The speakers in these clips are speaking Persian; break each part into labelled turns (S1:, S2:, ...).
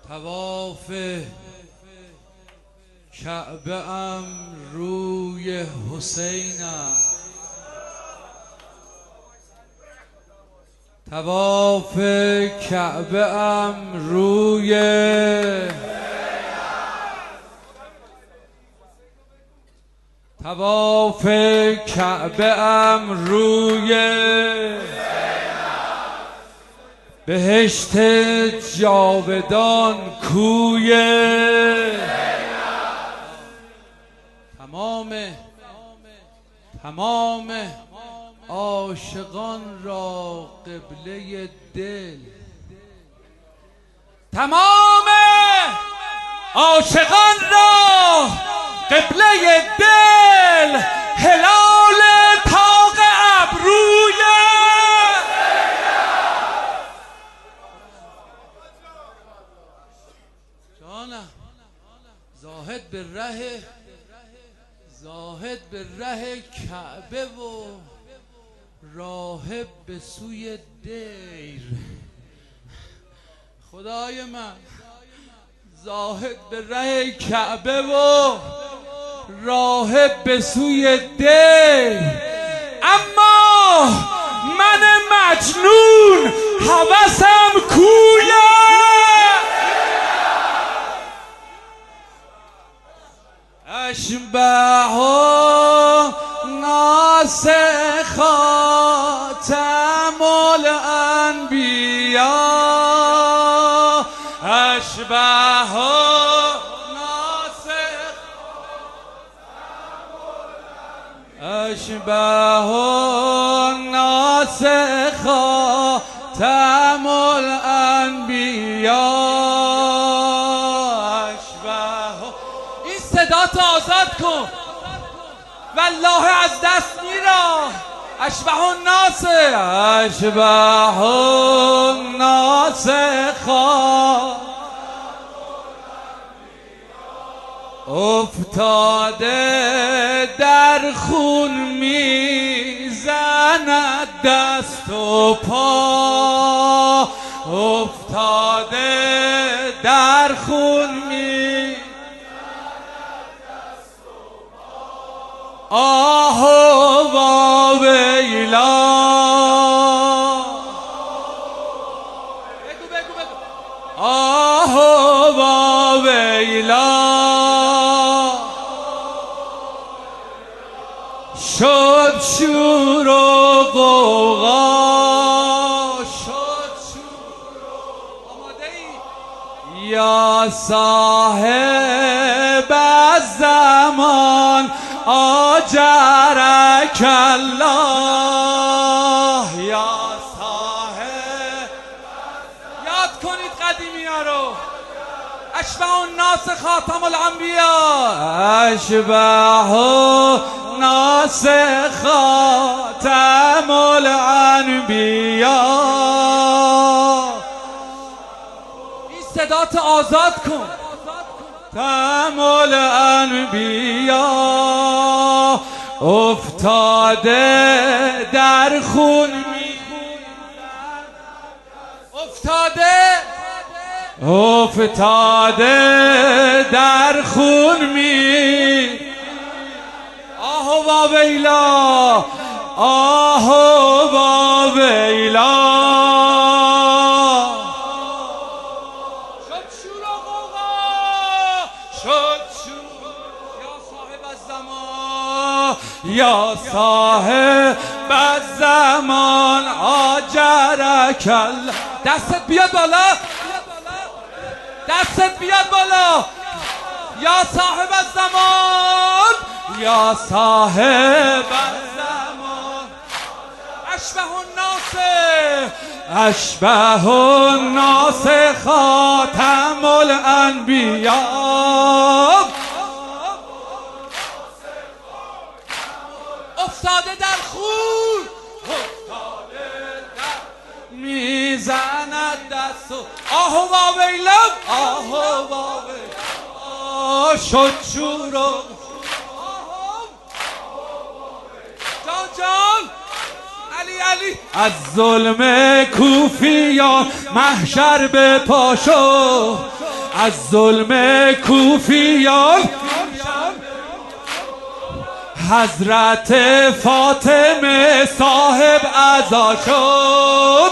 S1: طواف کعبه ام روی حسین است، طواف کعبه ام روی طواف کعبه ام روی بهشت جاودان کوی تمام عاشقان را قبله دل، تمام عاشقان را قبله دل، هلال طاق ابروی جانم. زاهد به ره کعبه و راهب به سوی دیر. خدای من، زاهد به ره کعبه و راهب به سوی دیر، اما من مجنون هوسم کویه. اشبه ناس خاتم الانبیا، اشبه ناس خاتم الانبیا. صداتو آزاد کن والله از دست میرا. اشبه الناس افتاده در خون میزند دست و پا، افتاده در خون میزند آه و ویلا. آه و ویلا شد شور و غوغا، شد شور و آماده ای یا صاحب الزمان آجرک الله. یا صاحب، یاد کنید قدیمی ها رو. اشبه الناس خاتم الانبیا، اشبه الناس خاتم الانبیا. این صدات آزاد کن. خاتم الانبیا افتاده در خون افتاده در خون می. آه و ویلا، آه و ویلا یا صاحب الزمان آجرک الله. دستت بیاد بالا، دستت بیاد بالا. یا صاحب الزمان، یا صاحب الزمان. اشبه الناس خاتم الانبیا، افتاده در خون، میزند دست و آه و ویلا، آه و ویلا شد شور و جان علی از ظلم کوفیان محشر به پاشو، از ظلم کوفیان حضرت فاطمه صاحب عزا شد،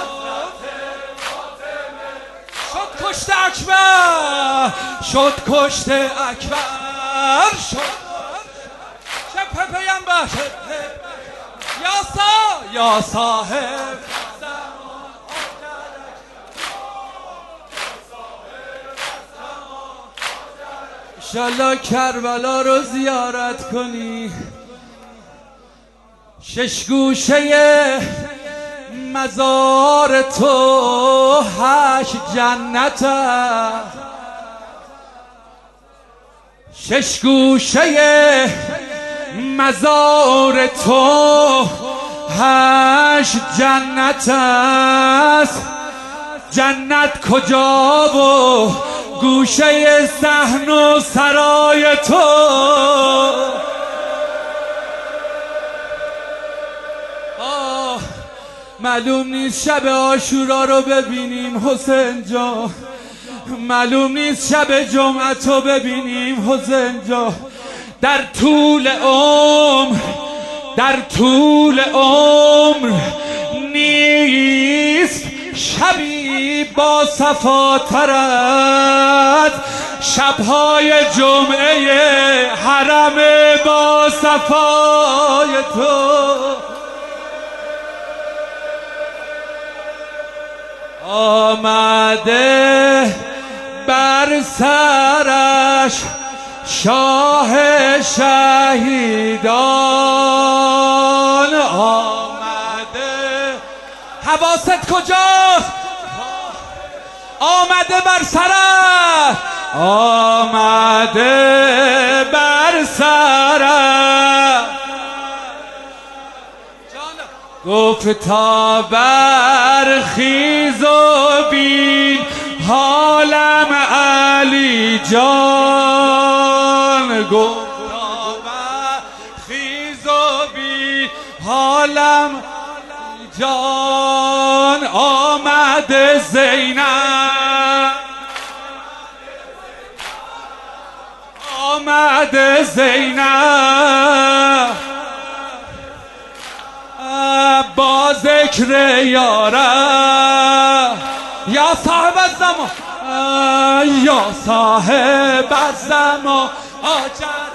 S1: شد کشت اکبر، شد کشت اکبر، شد شب پیامبر، یا صاحب انشالله کربلا رو زیارت کنی، شش گوشه مزار تو 8 جنت است، شش گوشه مزار تو 8 جنت است، جنت کجا و گوشه صحن و سرای تو، معلوم نیست شب عاشورا رو ببینیم حسین جان، معلوم نیست شب جمعت رو ببینیم حسین جان، در طول عمر نیست شبی با صفاتر از شبهای جمعه حرم با صفای تو، آمده بر سرش شاه شهیدان، آمده حواست کجاست، آمده بر سرش، آمده بر سرش، گفت تا برخیز و بین حالم علی جان، گفت تا برخیز و بین حالم علی جان، آمده زینب، آمده زینب با ذکر یارم، یا صاحب الزمان، یا صاحب الزمان، آجر